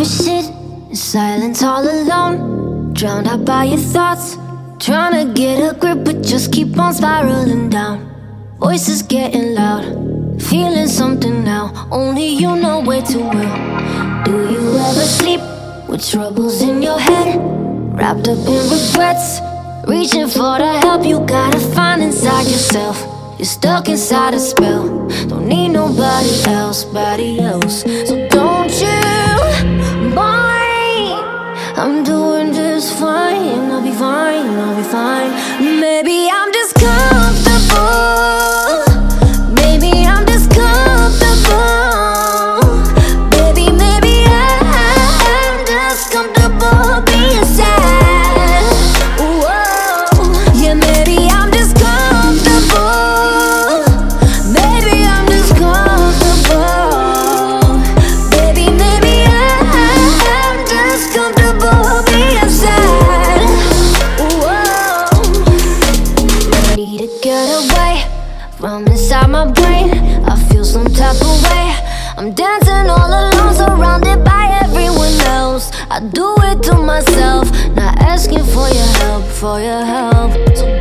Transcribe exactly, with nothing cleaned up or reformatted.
for shit, in silence all alone, drowned out by your thoughts, trying to get a grip but just keep on spiraling down. Voices getting loud, feeling something now, only you know way too well. Do you ever sleep with troubles in your head, wrapped up in regrets, reaching for the help you gotta find inside yourself? You're stuck inside a spell, don't need nobody else, body else. So don't you mind, I'm doing just fine. I'll be fine, I'll be fine. Maybe I'm just comfortable, maybe I'm just comfortable, baby, maybe I'm just comfortable being sad. Whoa, yeah, maybe I'm just comfortable, maybe I'm just comfortable, baby, maybe I'm just comfortable being sad. Whoa, ready to get away from inside my brain, I feel some type of way. I'm dancing all alone, surrounded by everyone else. I do it to myself, not asking for your help, for your help. So